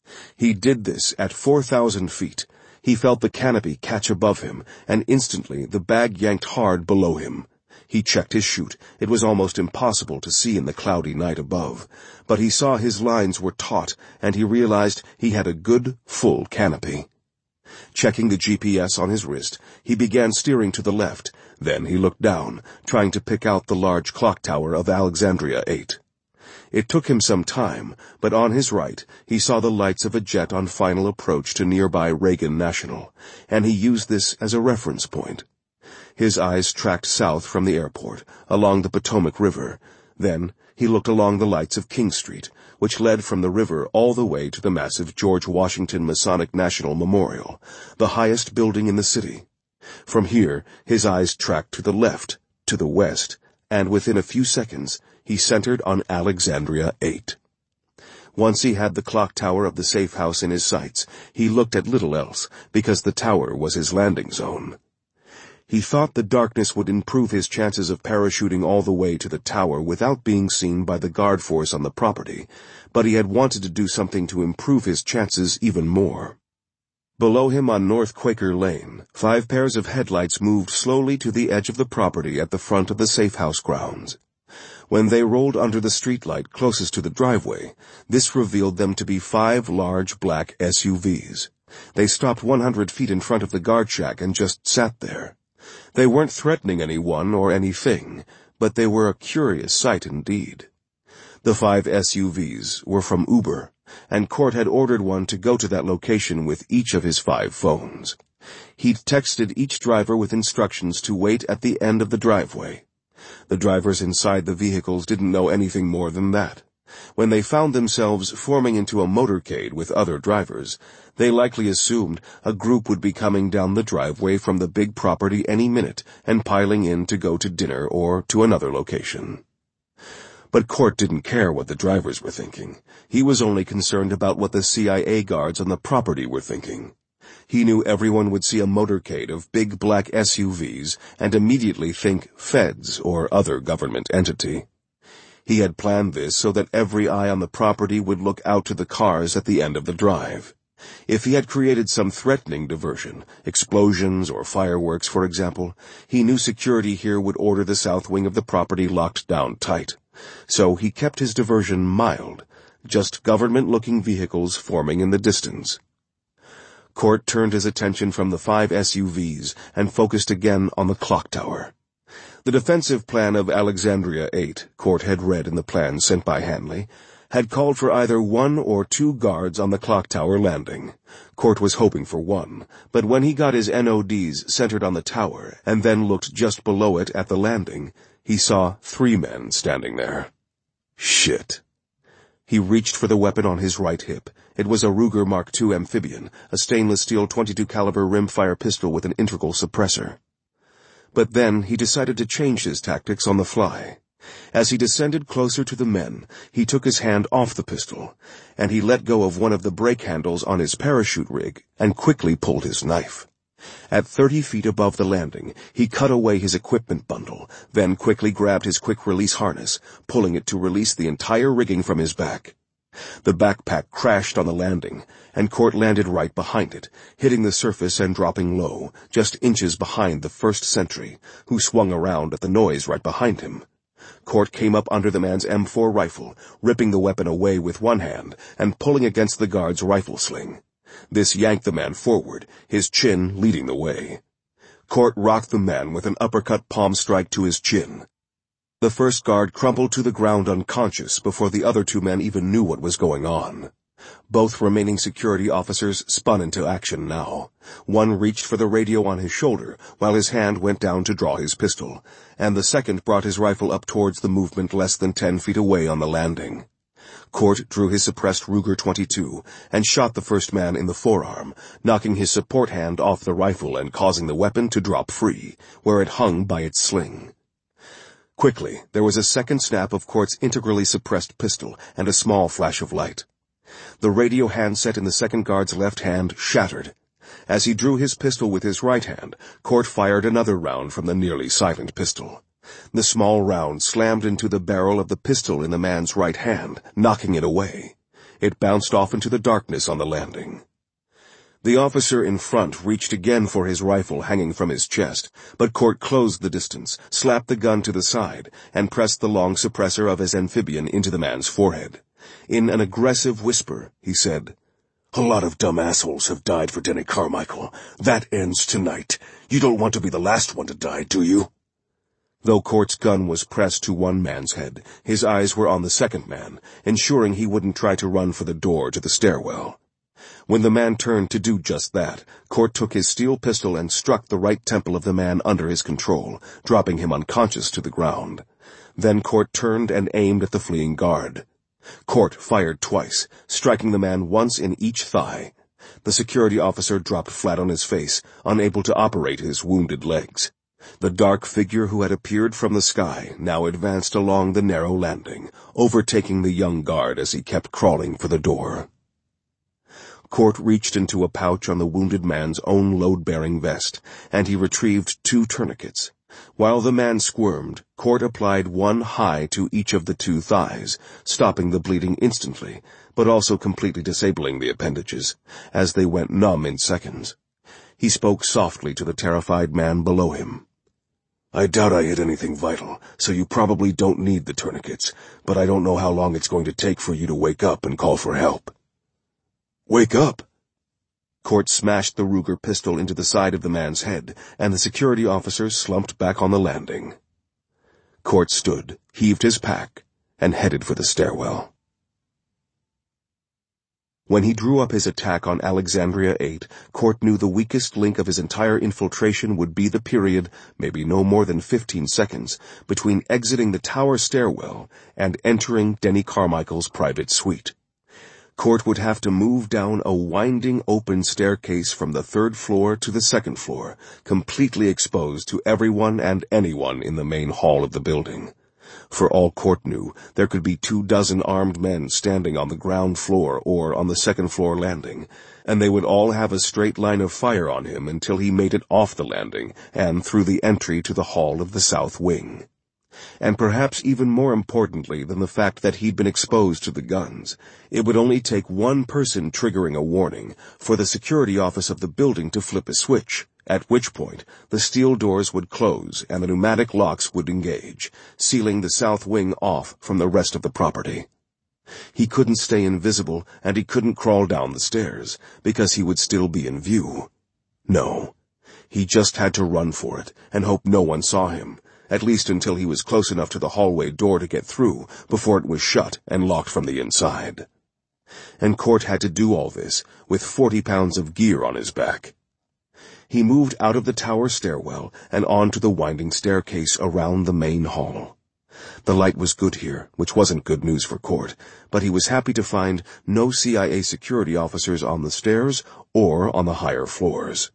He did this at 4,000 feet. He felt the canopy catch above him, and instantly the bag yanked hard below him. He checked his chute. It was almost impossible to see in the cloudy night above, but he saw his lines were taut, and he realized he had a good, full canopy. Checking the GPS on his wrist, he began steering to the left. Then he looked down, trying to pick out the large clock tower of Alexandria 8. It took him some time, but on his right he saw the lights of a jet on final approach to nearby Reagan National, and he used this as a reference point. His eyes tracked south from the airport, along the Potomac River. Then he looked along the lights of King Street, which led from the river all the way to the massive George Washington Masonic National Memorial, the highest building in the city. From here, his eyes tracked to the left, to the west, and within a few seconds, he centered on Alexandria 8. Once he had the clock tower of the safe house in his sights, he looked at little else, because the tower was his landing zone. He thought the darkness would improve his chances of parachuting all the way to the tower without being seen by the guard force on the property, but he had wanted to do something to improve his chances even more. Below him on North Quaker Lane, 5 pairs of headlights moved slowly to the edge of the property at the front of the safe house grounds. When they rolled under the streetlight closest to the driveway, this revealed them to be 5 large black SUVs. They stopped 100 feet in front of the guard shack and just sat there. They weren't threatening anyone or anything, but they were a curious sight indeed. The 5 SUVs were from Uber, and Court had ordered one to go to that location with each of his 5 phones. He'd texted each driver with instructions to wait at the end of the driveway. The drivers inside the vehicles didn't know anything more than that. When they found themselves forming into a motorcade with other drivers, they likely assumed a group would be coming down the driveway from the big property any minute and piling in to go to dinner or to another location. But Court didn't care what the drivers were thinking. He was only concerned about what the CIA guards on the property were thinking. He knew everyone would see a motorcade of big black SUVs and immediately think feds or other government entity. He had planned this so that every eye on the property would look out to the cars at the end of the drive. If he had created some threatening diversion, explosions or fireworks, for example, he knew security here would order the south wing of the property locked down tight. So he kept his diversion mild, just government-looking vehicles forming in the distance. Court turned his attention from the 5 SUVs and focused again on the clock tower. The defensive plan of Alexandria 8, Court had read in the plan sent by Hanley, had called for either 1 or 2 guards on the clock tower landing. Court was hoping for 1, but when he got his NODs centered on the tower and then looked just below it at the landing, he saw 3 men standing there. Shit. He reached for the weapon on his right hip. It was a Ruger Mark II amphibian, a stainless steel .22 caliber rimfire pistol with an integral suppressor. But then he decided to change his tactics on the fly. As he descended closer to the men, he took his hand off the pistol, and he let go of one of the brake handles on his parachute rig and quickly pulled his knife. At 30 feet above the landing, he cut away his equipment bundle, then quickly grabbed his quick-release harness, pulling it to release the entire rigging from his back. The backpack crashed on the landing, and Court landed right behind it, hitting the surface and dropping low, just inches behind the first sentry, who swung around at the noise right behind him. Court came up under the man's M4 rifle, ripping the weapon away with one hand and pulling against the guard's rifle sling. This yanked the man forward, his chin leading the way. Court rocked the man with an uppercut palm strike to his chin. The first guard crumpled to the ground unconscious before the other 2 men even knew what was going on. Both remaining security officers spun into action now. One reached for the radio on his shoulder, while his hand went down to draw his pistol, and the second brought his rifle up towards the movement less than 10 feet away on the landing. Court drew his suppressed Ruger .22 and shot the first man in the forearm, knocking his support hand off the rifle and causing the weapon to drop free, where it hung by its sling. Quickly, there was a second snap of Court's integrally suppressed pistol and a small flash of light. The radio handset in the second guard's left hand shattered. As he drew his pistol with his right hand, Court fired another round from the nearly silent pistol. The small round slammed into the barrel of the pistol in the man's right hand, knocking it away. It bounced off into the darkness on the landing. The officer in front reached again for his rifle hanging from his chest, but Court closed the distance, slapped the gun to the side, and pressed the long suppressor of his amphibian into the man's forehead. In an aggressive whisper, he said, "A lot of dumb assholes have died for Denny Carmichael. That ends tonight. You don't want to be the last one to die, do you?" Though Court's gun was pressed to one man's head, his eyes were on the second man, ensuring he wouldn't try to run for the door to the stairwell. When the man turned to do just that, Court took his steel pistol and struck the right temple of the man under his control, dropping him unconscious to the ground. Then Court turned and aimed at the fleeing guard. Court fired twice, striking the man once in each thigh. The security officer dropped flat on his face, unable to operate his wounded legs. The dark figure who had appeared from the sky now advanced along the narrow landing, overtaking the young guard as he kept crawling for the door. Court reached into a pouch on the wounded man's own load-bearing vest, and he retrieved 2 tourniquets. While the man squirmed, Court applied one high to each of the 2 thighs, stopping the bleeding instantly, but also completely disabling the appendages, as they went numb in seconds. He spoke softly to the terrified man below him. "I doubt I hit anything vital, so you probably don't need the tourniquets, but I don't know how long it's going to take for you to wake up and call for help." "Wake up?" Court smashed the Ruger pistol into the side of the man's head, and the security officer slumped back on the landing. Court stood, heaved his pack, and headed for the stairwell. When he drew up his attack on Alexandria 8, Court knew the weakest link of his entire infiltration would be the period, maybe no more than 15 seconds, between exiting the tower stairwell and entering Denny Carmichael's private suite. Court would have to move down a winding open staircase from the 3rd floor to the 2nd floor, completely exposed to everyone and anyone in the main hall of the building. For all Court knew, there could be 24 armed men standing on the ground floor or on the 2nd floor landing, and they would all have a straight line of fire on him until he made it off the landing and through the entry to the hall of the south wing. And perhaps even more importantly than the fact that he'd been exposed to the guns, it would only take one person triggering a warning for the security office of the building to flip a switch, at which point the steel doors would close and the pneumatic locks would engage, sealing the south wing off from the rest of the property. He couldn't stay invisible and he couldn't crawl down the stairs, because he would still be in view. No, he just had to run for it and hope no one saw him, at least until he was close enough to the hallway door to get through before it was shut and locked from the inside. And Court had to do all this with 40 pounds of gear on his back. He moved out of the tower stairwell and onto the winding staircase around the main hall. The light was good here, which wasn't good news for Court, but he was happy to find no CIA security officers on the stairs or on the higher floors.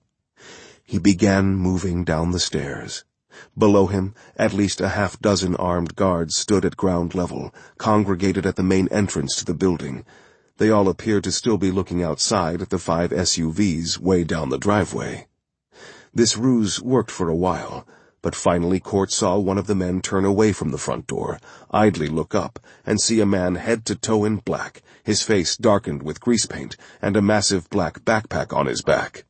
He began moving down the stairs. Below him, at least a half-dozen armed guards stood at ground level, congregated at the main entrance to the building. They all appeared to still be looking outside at the 5 SUVs way down the driveway. This ruse worked for a while, but finally Court saw one of the men turn away from the front door, idly look up, and see a man head to toe in black, his face darkened with grease paint, and a massive black backpack on his back.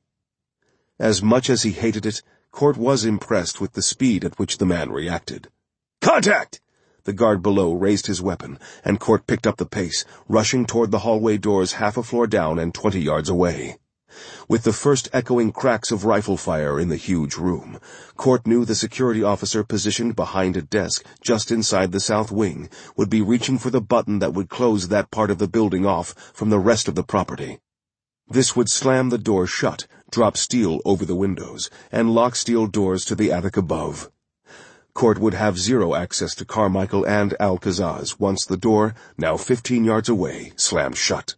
As much as he hated it, Court was impressed with the speed at which the man reacted. "Contact!" The guard below raised his weapon, and Court picked up the pace, rushing toward the hallway doors half a floor down and 20 yards away. With the first echoing cracks of rifle fire in the huge room, Court knew the security officer positioned behind a desk just inside the south wing would be reaching for the button that would close that part of the building off from the rest of the property. This would slam the door shut, drop steel over the windows, and lock steel doors to the attic above. Court would have zero access to Carmichael and Alcazaz once the door, now 15 yards away, slammed shut.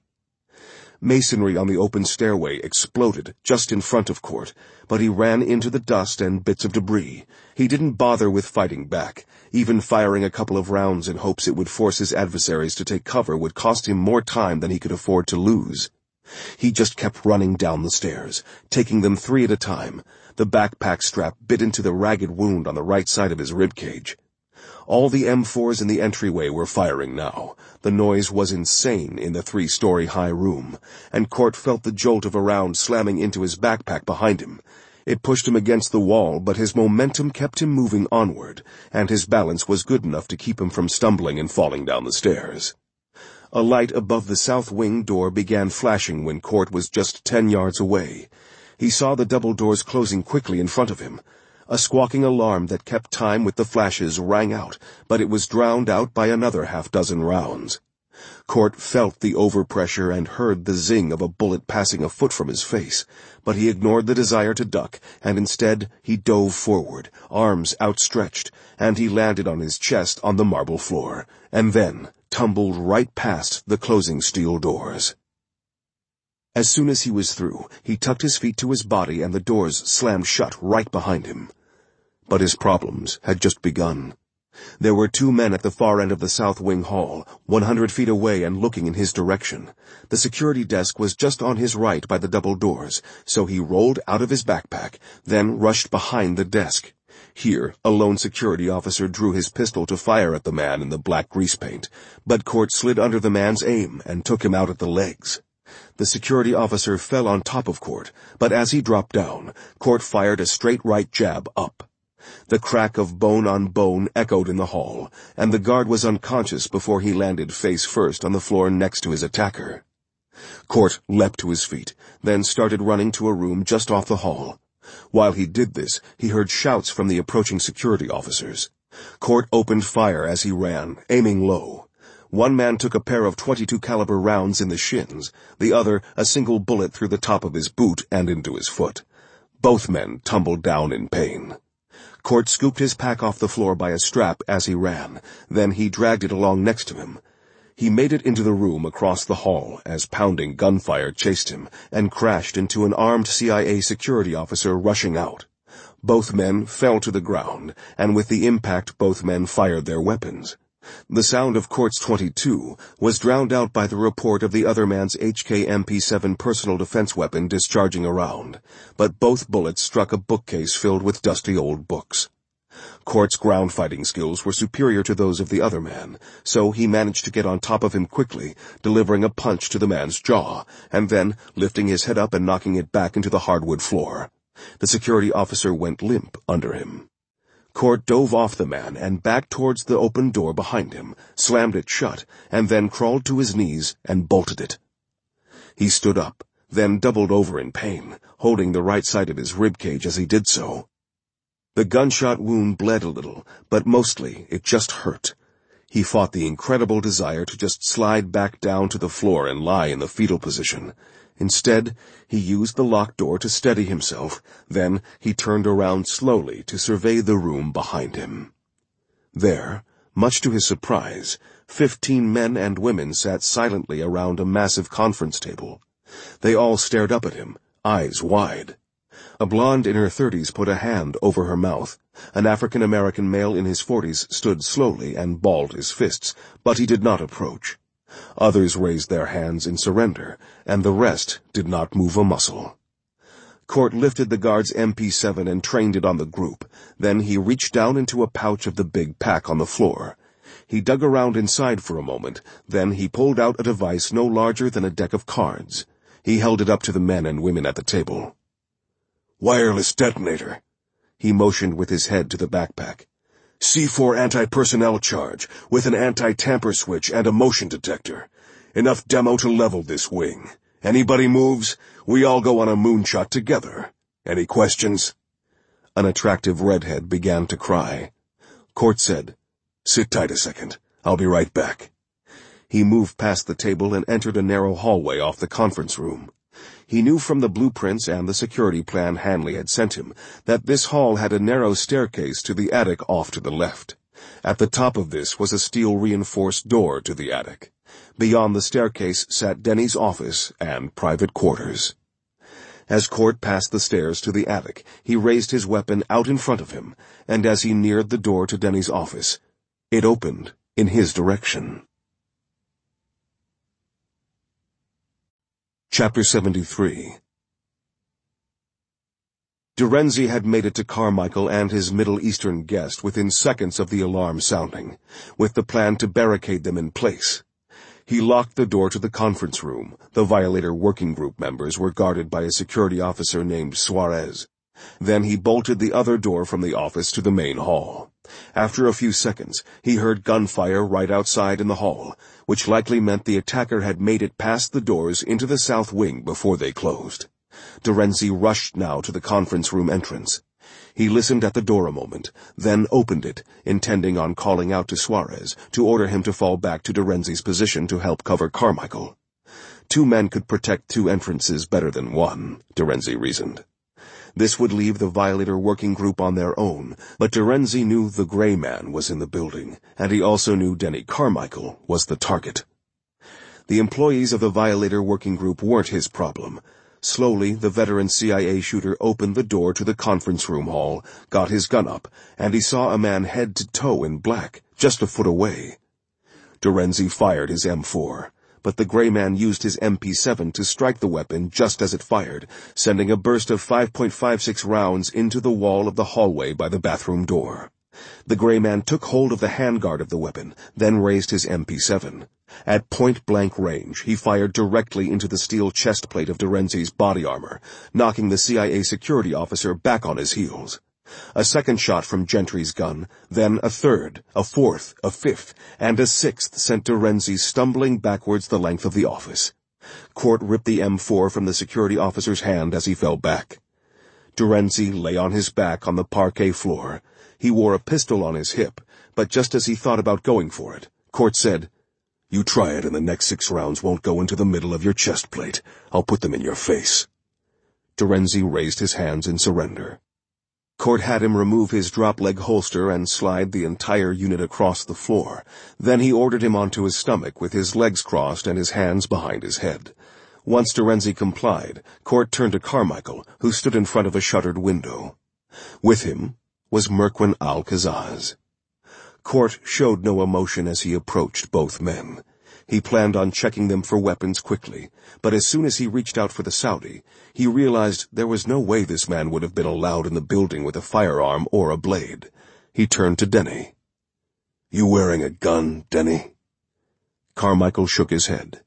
Masonry on the open stairway exploded just in front of Court, but he ran into the dust and bits of debris. He didn't bother with fighting back. Even firing a couple of rounds in hopes it would force his adversaries to take cover would cost him more time than he could afford to lose. He just kept running down the stairs, taking them 3 at a time. The backpack strap bit into the ragged wound on the right side of his ribcage. All the M4s in the entryway were firing now. The noise was insane in the 3-story-high room, and Cort felt the jolt of a round slamming into his backpack behind him. It pushed him against the wall, but his momentum kept him moving onward, and his balance was good enough to keep him from stumbling and falling down the stairs. A light above the south wing door began flashing when Cort was just 10 yards away. He saw the double doors closing quickly in front of him. A squawking alarm that kept time with the flashes rang out, but it was drowned out by another half-dozen rounds. Cort felt the overpressure and heard the zing of a bullet passing a foot from his face, but he ignored the desire to duck, and instead he dove forward, arms outstretched, and he landed on his chest on the marble floor, and then tumbled right past the closing steel doors. As soon as he was through, he tucked his feet to his body and the doors slammed shut right behind him. But his problems had just begun. There were 2 men at the far end of the south wing hall, 100 feet away and looking in his direction. The security desk was just on his right by the double doors, so he rolled out of his backpack, then rushed behind the desk. Here, a lone security officer drew his pistol to fire at the man in the black grease paint, but Cort slid under the man's aim and took him out at the legs. The security officer fell on top of Cort, but as he dropped down, Cort fired a straight right jab up. The crack of bone on bone echoed in the hall, and the guard was unconscious before he landed face first on the floor next to his attacker. Cort leapt to his feet, then started running to a room just off the hall. While he did this, he heard shouts from the approaching security officers. Cort opened fire as he ran, aiming low. One man took a pair of .22 caliber rounds in the shins, the other a single bullet through the top of his boot and into his foot. Both men tumbled down in pain. Cort scooped his pack off the floor by a strap as he ran, then he dragged it along next to him. He made it into the room across the hall as pounding gunfire chased him and crashed into an armed CIA security officer rushing out. Both men fell to the ground, and with the impact both men fired their weapons. The sound of Cort's .22 was drowned out by the report of the other man's HK MP7 personal defense weapon discharging a round, but both bullets struck a bookcase filled with dusty old books. Cort's ground fighting skills were superior to those of the other man, so he managed to get on top of him quickly, delivering a punch to the man's jaw, and then lifting his head up and knocking it back into the hardwood floor. The security officer went limp under him. Cort dove off the man and back towards the open door behind him, slammed it shut, and then crawled to his knees and bolted it. He stood up, then doubled over in pain, holding the right side of his ribcage as he did so. The gunshot wound bled a little, but mostly it just hurt. He fought the incredible desire to just slide back down to the floor and lie in the fetal position. Instead, he used the locked door to steady himself, then he turned around slowly to survey the room behind him. There, much to his surprise, 15 men and women sat silently around a massive conference table. They all stared up at him, eyes wide. A blonde in her 30s put a hand over her mouth. An African-American male in his 40s stood slowly and balled his fists, but he did not approach. Others raised their hands in surrender, and the rest did not move a muscle. Cort lifted the guard's MP7 and trained it on the group. Then he reached down into a pouch of the big pack on the floor. He dug around inside for a moment, then he pulled out a device no larger than a deck of cards. He held it up to the men and women at the table. "Wireless detonator." He motioned with his head to the backpack. "C4 anti-personnel charge, with an anti-tamper switch and a motion detector. Enough demo to level this wing. Anybody moves, we all go on a moonshot together. Any questions?" An attractive redhead began to cry. Cort said, "Sit tight a second. I'll be right back." He moved past the table and entered a narrow hallway off the conference room. He knew from the blueprints and the security plan Hanley had sent him that this hall had a narrow staircase to the attic off to the left. At the top of this was a steel-reinforced door to the attic. Beyond the staircase sat Denny's office and private quarters. As Cort passed the stairs to the attic, he raised his weapon out in front of him, and as he neared the door to Denny's office, it opened in his direction. Chapter 73. Terenzi had made it to Carmichael and his Middle Eastern guest within seconds of the alarm sounding, with the plan to barricade them in place. He locked the door to the conference room. The Violator working group members were guarded by a security officer named Suarez. Then he bolted the other door from the office to the main hall. After a few seconds, he heard gunfire right outside in the hall, which likely meant the attacker had made it past the doors into the south wing before they closed. Terenzi rushed now to the conference room entrance. He listened at the door a moment, then opened it, intending on calling out to Suarez to order him to fall back to Terenzi's position to help cover Carmichael. 2 men could protect 2 entrances better than 1, Terenzi reasoned. This would leave the Violator working group on their own, but Terenzi knew the Gray Man was in the building, and he also knew Denny Carmichael was the target. The employees of the Violator working group weren't his problem. Slowly, the veteran CIA shooter opened the door to the conference room hall, got his gun up, and he saw a man head to toe in black, just a foot away. Terenzi fired his M4, but the Gray Man used his MP7 to strike the weapon just as it fired, sending a burst of 5.56 rounds into the wall of the hallway by the bathroom door. The Gray Man took hold of the handguard of the weapon, then raised his MP7. At point-blank range, he fired directly into the steel chest plate of Terenzi's body armor, knocking the CIA security officer back on his heels. A second shot from Gentry's gun, then a third, a fourth, a fifth, and a sixth sent Terenzi stumbling backwards the length of the office. Court ripped the M4 from the security officer's hand as he fell back. Terenzi lay on his back on the parquet floor. He wore a pistol on his hip, but just as he thought about going for it, Court said, "You try it and the next 6 rounds won't go into the middle of your chest plate. I'll put them in your face." Terenzi raised his hands in surrender. Court had him remove his drop-leg holster and slide the entire unit across the floor. Then he ordered him onto his stomach with his legs crossed and his hands behind his head. Once Terenzi complied, Court turned to Carmichael, who stood in front of a shuttered window. With him was Merquin Alcazaz. Court showed no emotion as he approached both men. He planned on checking them for weapons quickly, but as soon as he reached out for the Saudi, he realized there was no way this man would have been allowed in the building with a firearm or a blade. He turned to Denny. "You wearing a gun, Denny?" Carmichael shook his head.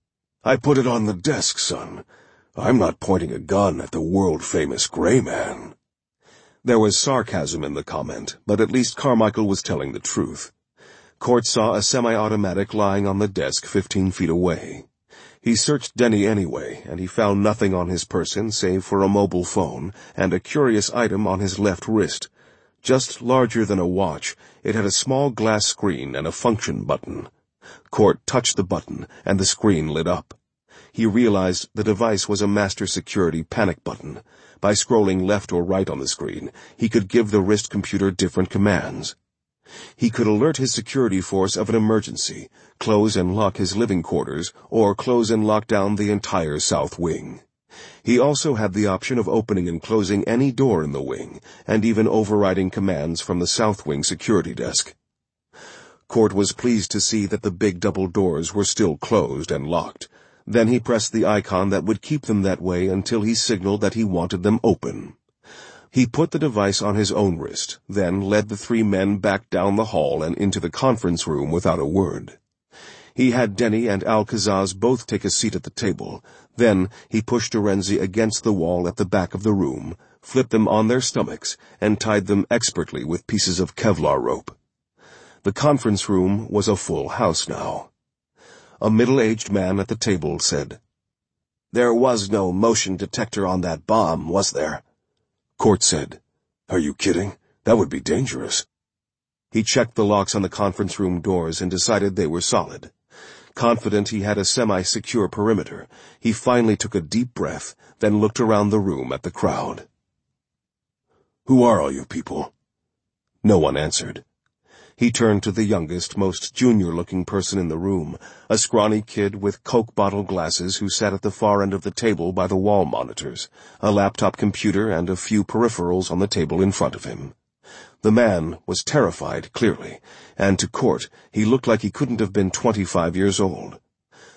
"I put it on the desk, son. I'm not pointing a gun at the world-famous Gray Man." There was sarcasm in the comment, but at least Carmichael was telling the truth. Court saw a semi-automatic lying on the desk 15 feet away. He searched Denny anyway, and he found nothing on his person save for a mobile phone and a curious item on his left wrist. Just larger than a watch, it had a small glass screen and a function button. Court touched the button, and the screen lit up. He realized the device was a master security panic button. By scrolling left or right on the screen, he could give the wrist computer different commands. He could alert his security force of an emergency, close and lock his living quarters, or close and lock down the entire south wing. He also had the option of opening and closing any door in the wing, and even overriding commands from the south wing security desk. Court was pleased to see that the big double doors were still closed and locked. Then he pressed the icon that would keep them that way until he signaled that he wanted them open. He put the device on his own wrist, then led the 3 men back down the hall and into the conference room without a word. He had Denny and Alcazaz both take a seat at the table. Then he pushed Terenzi against the wall at the back of the room, flipped them on their stomachs, and tied them expertly with pieces of Kevlar rope. The conference room was a full house now. A middle-aged man at the table said, "There was no motion detector on that bomb, was there?" Court said, "Are you kidding? That would be dangerous." He checked the locks on the conference room doors and decided they were solid. Confident he had a semi-secure perimeter, he finally took a deep breath, then looked around the room at the crowd. "Who are all you people?" No one answered. He turned to the youngest, most junior-looking person in the room, a scrawny kid with Coke bottle glasses who sat at the far end of the table by the wall monitors, a laptop computer and a few peripherals on the table in front of him. The man was terrified, clearly, and to Court he looked like he couldn't have been 25 years old.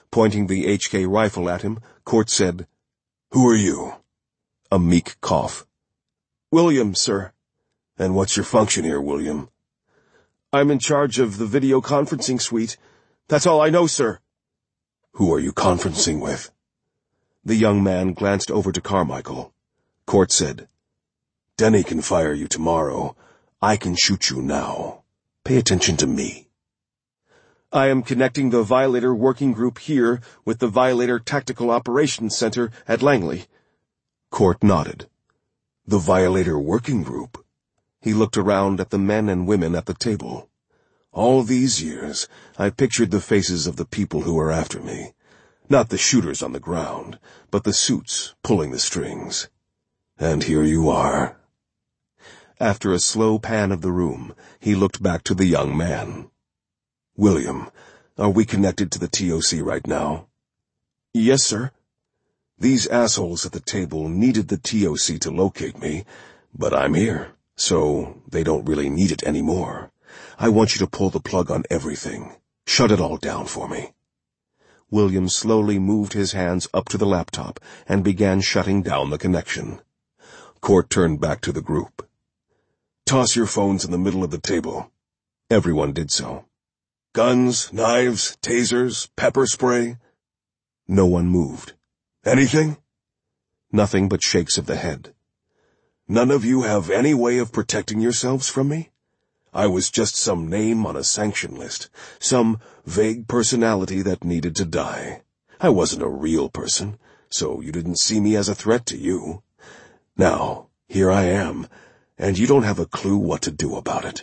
Pointing the HK rifle at him, Court said, "Who are you?" A meek cough. "William, sir." "And what's your function here, William?" "I'm in charge of the video conferencing suite. That's all I know, sir." "Who are you conferencing with?" The young man glanced over to Carmichael. Court said, "Denny can fire you tomorrow. I can shoot you now. Pay attention to me." "I am connecting the Violator Working Group here with the Violator Tactical Operations Center at Langley." Court nodded. "The Violator Working Group?" He looked around at the men and women at the table. "All these years, I pictured the faces of the people who were after me. Not the shooters on the ground, but the suits pulling the strings. And here you are." After a slow pan of the room, he looked back to the young man. "William, are we connected to the TOC right now?" "Yes, sir." "These assholes at the table needed the TOC to locate me, but I'm here, so they don't really need it anymore. I want you to pull the plug on everything. Shut it all down for me." William slowly moved his hands up to the laptop and began shutting down the connection. Court turned back to the group. "Toss your phones in the middle of the table." Everyone did so. "Guns, knives, tasers, pepper spray?" No one moved. "Anything?" Nothing but shakes of the head. "None of you have any way of protecting yourselves from me? I was just some name on a sanction list, some vague personality that needed to die. I wasn't a real person, so you didn't see me as a threat to you. Now, here I am, and you don't have a clue what to do about it."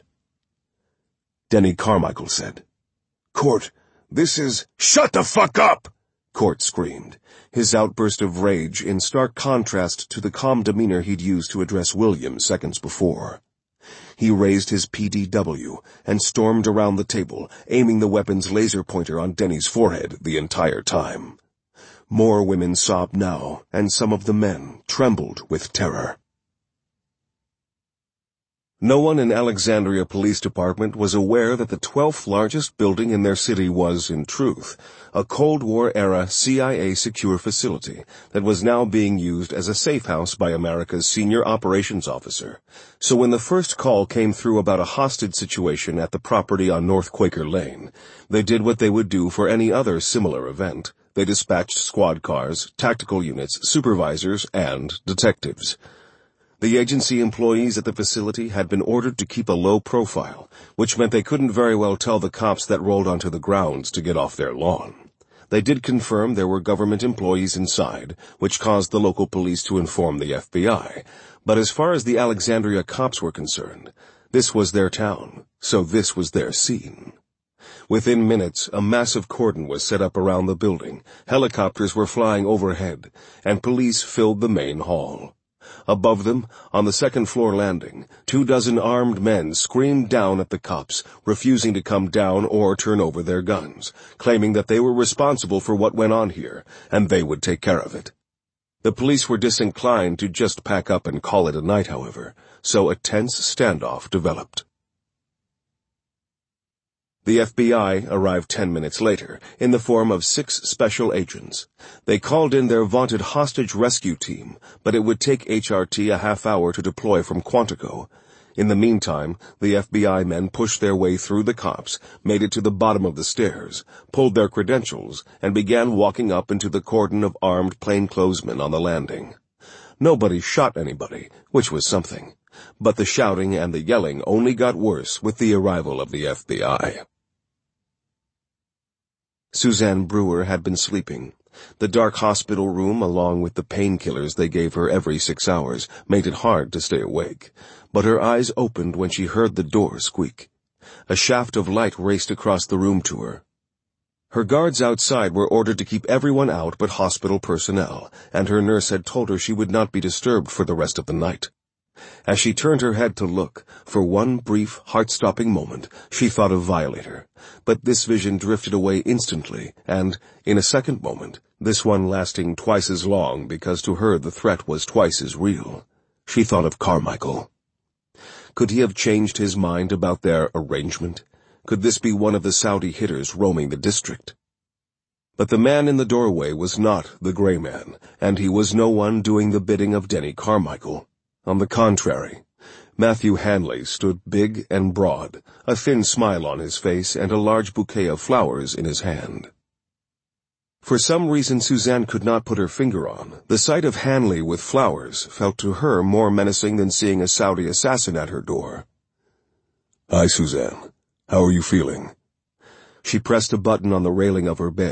Denny Carmichael said, "Court, this is—" "Shut the fuck up!" Court screamed, his outburst of rage in stark contrast to the calm demeanor he'd used to address William seconds before. He raised his PDW and stormed around the table, aiming the weapon's laser pointer on Denny's forehead the entire time. More women sobbed now, and some of the men trembled with terror. No one in Alexandria Police Department was aware that the 12th largest building in their city was, in truth, a Cold War-era CIA secure facility that was now being used as a safe house by America's senior operations officer. So when the first call came through about a hostage situation at the property on North Quaker Lane, they did what they would do for any other similar event. They dispatched squad cars, tactical units, supervisors, and detectives. The agency employees at the facility had been ordered to keep a low profile, which meant they couldn't very well tell the cops that rolled onto the grounds to get off their lawn. They did confirm there were government employees inside, which caused the local police to inform the FBI. But as far as the Alexandria cops were concerned, this was their town, so this was their scene. Within minutes, a massive cordon was set up around the building, helicopters were flying overhead, and police filled the main hall. Above them, on the second-floor landing, 24 armed men screamed down at the cops, refusing to come down or turn over their guns, claiming that they were responsible for what went on here, and they would take care of it. The police were disinclined to just pack up and call it a night, however, so a tense standoff developed. The FBI arrived 10 minutes later, in the form of 6 special agents. They called in their vaunted hostage rescue team, but it would take HRT a half hour to deploy from Quantico. In the meantime, the FBI men pushed their way through the cops, made it to the bottom of the stairs, pulled their credentials, and began walking up into the cordon of armed plainclothesmen on the landing. Nobody shot anybody, which was something, but the shouting and the yelling only got worse with the arrival of the FBI. Suzanne Brewer had been sleeping. The dark hospital room, along with the painkillers they gave her every 6 hours, made it hard to stay awake. But her eyes opened when she heard the door squeak. A shaft of light raced across the room to her. Her guards outside were ordered to keep everyone out but hospital personnel, and her nurse had told her she would not be disturbed for the rest of the night. As she turned her head to look, for one brief, heart-stopping moment, she thought of Violator. But this vision drifted away instantly, and, in a second moment, this one lasting twice as long because to her the threat was twice as real, she thought of Carmichael. Could he have changed his mind about their arrangement? Could this be one of the Saudi hitters roaming the district? But the man in the doorway was not the Gray Man, and he was no one doing the bidding of Denny Carmichael. On the contrary, Matthew Hanley stood big and broad, a thin smile on his face and a large bouquet of flowers in his hand. For some reason Suzanne could not put her finger on, the sight of Hanley with flowers felt to her more menacing than seeing a Saudi assassin at her door. "Hi, Suzanne. How are you feeling?" She pressed a button on the railing of her bed.